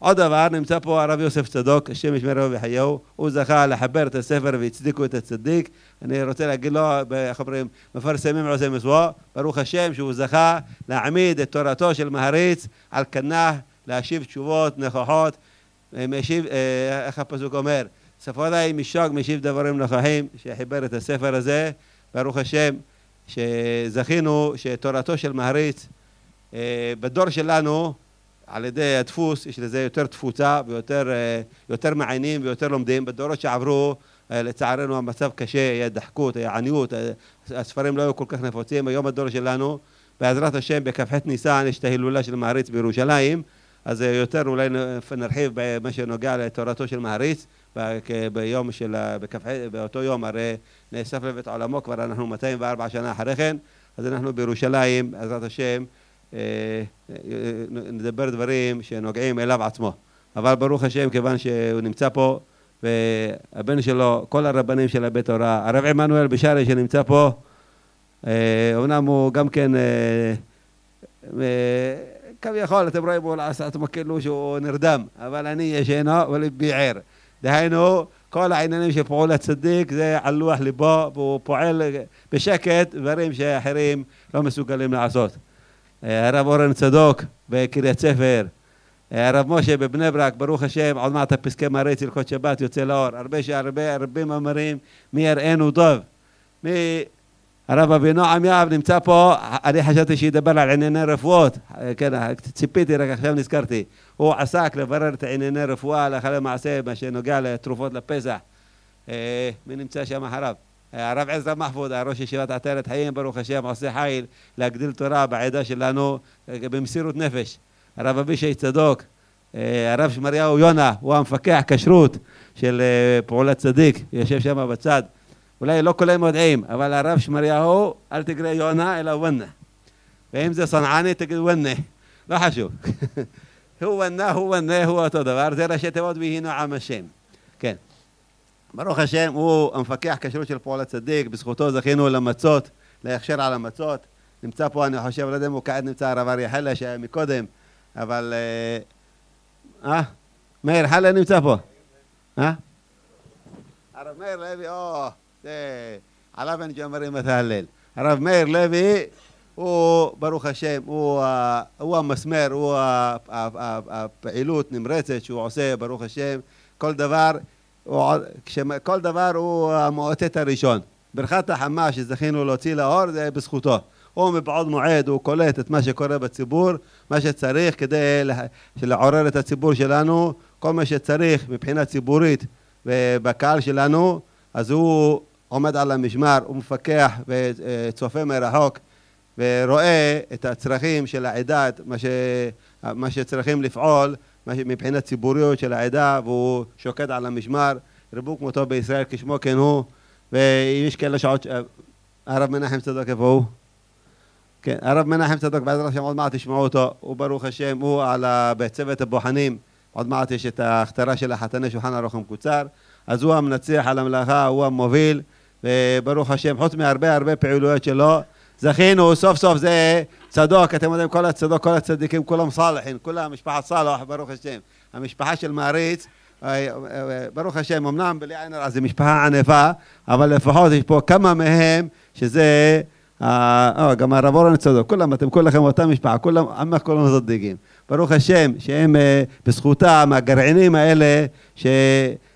עוד דבר, נמצא פה הרב יוסף צדוק, השם ישמרהו ויחייהו, הוא זכה לחבר את הספר והצדיקו את הצדיק. אני רוצה להגיד לו, איך אומרים, מפרסמים עושה מסוו, ברוך השם שהוא זכה להעמיד את תורתו של מהריץ על כנה, להשיב תשובות נכוחות, משיב, איך הפסוק אומר, ספודי משוק משיב דברים נכוחים, שחיבר את הספר הזה, ברוך השם, שזכינו שתורתו של מהריץ, בדור שלנו, על ידי הדפוס, יש לזה יותר תפוצה ויותר מעיינים ויותר לומדים. בדורות שעברו, לצערנו המצב קשה, היה דחקות, היה עניות, הספרים לא היו כל כך נפוצים. היום הדור שלנו, בעזרת השם, בכ"ח ניסן, יש את ההילולה של מהריץ בירושלים, אז יותר אולי נרחיב במה שנוגע לתורתו של מהריץ, באותו יום הרי נאסף לבית עולמו, כבר אנחנו 204 שנה אחרי כן, אז אנחנו בירושלים, בעזרת השם, נדבר דברים שנוגעים אליו עצמו. אבל ברוך השם, כיוון שהוא נמצא פה, והבן שלו, כל הרבנים של הבית הוראה, הרב עמנואל בשארי שנמצא פה, אומנם הוא גם כן, כביכול, אתם רואים, הוא לעשות כאילו שהוא נרדם, אבל אני ישנו ולבי ער. דהיינו, כל העניינים של פעולת צדיק זה על לוח ליבו, והוא פועל בשקט, דברים שאחרים לא מסוגלים לעשות. הרב אורן צדוק בקריית ספר, הרב משה בבני ברק, ברוך השם, עוד מעט הפסקי מהריץ הלכות שבת יוצא לאור, הרבה מאמרים, מי יראינו טוב. הרב אבינועם יהב נמצא פה, אני חשבתי שידבר על ענייני רפואות, כן, ציפיתי, רק עכשיו נזכרתי. הוא עסק לברר את ענייני רפואה, לאחר למעשה, מה שנוגע לתרופות לפסח. מי נמצא שם אחריו? הרב עזרא מחפוד, ראש ישיבת עטרת חיים, ברוך השם, עושה חיל להגדיל תורה בעדה שלנו במסירות נפש. הרב אבישי צדוק, הרב שמריהו יונה, הוא המפקח כשרות של פעולת צדיק, יושב שם בצד. אולי לא כולם יודעים, אבל הרב שמריהו, אל תקרא יונה, אלא ונה. ואם זה סנעני, תגיד ונה. לא חשוב. הוא ונה, הוא אותו דבר. זה ראשי תיבות והינו עם השם. כן. ברוך השם, הוא המפקח כשרות של פעולת צדיק, בזכותו זכינו למצות, להכשר על המצות. נמצא פה, אני חושב, לא יודע אם הוא כעת נמצא הרב אריה חלה שהיה מקודם, אבל... מאיר חלה נמצא פה. הרב מאיר לוי, זה עליו אין ג'מרים את ההלל. הרב מאיר לוי, הוא, ברוך השם, הוא המסמר, הוא הפעילות נמרצת שהוא עושה, ברוך השם, כל דבר הוא המועטת הראשון. ברכת החמה שזכינו להוציא לאור זה בזכותו. הוא מבעוד מועד, הוא קולט את מה שקורה בציבור, מה שצריך כדי לעורר את הציבור שלנו, כל מה שצריך מבחינה ציבורית ובקהל שלנו, אז הוא עומד על המשמר, הוא מפקח וצופה מרחוק ורואה את הצרכים של העדה, מה שצריכים לפעול מבחינת ציבוריות של העדה, והוא שוקד על המשמר, רבו כמותו בישראל כשמו כן הוא, ויש כאלה שעות, הרב מנחם צדוק איפה הוא? כן, הרב מנחם צדוק בעזרת השם עוד מעט תשמעו אותו, הוא ברוך השם, הוא בצוות הבוחנים, עוד מעט יש את ההכתרה של החתני שולחן ערוך המקוצר, אז הוא המנצח על המלאכה, הוא המוביל, וברוך השם, חוץ מהרבה פעילויות שלו, זכינו, סוף סוף זה צדוק, אתם יודעים, כל הצדוק, כל הצדיקים, כולם סלחים, כולם משפחת סלח, ברוך השם. המשפחה של מעריץ, ברוך השם, אמנם בלי עין הרע, זה משפחה ענפה, אבל לפחות יש פה כמה מהם, שזה, גם הרב אורן צדוק, אתם כולכם אותה משפחה, כולם צדיקים. ברוך השם, שהם בזכותם, הגרעינים האלה,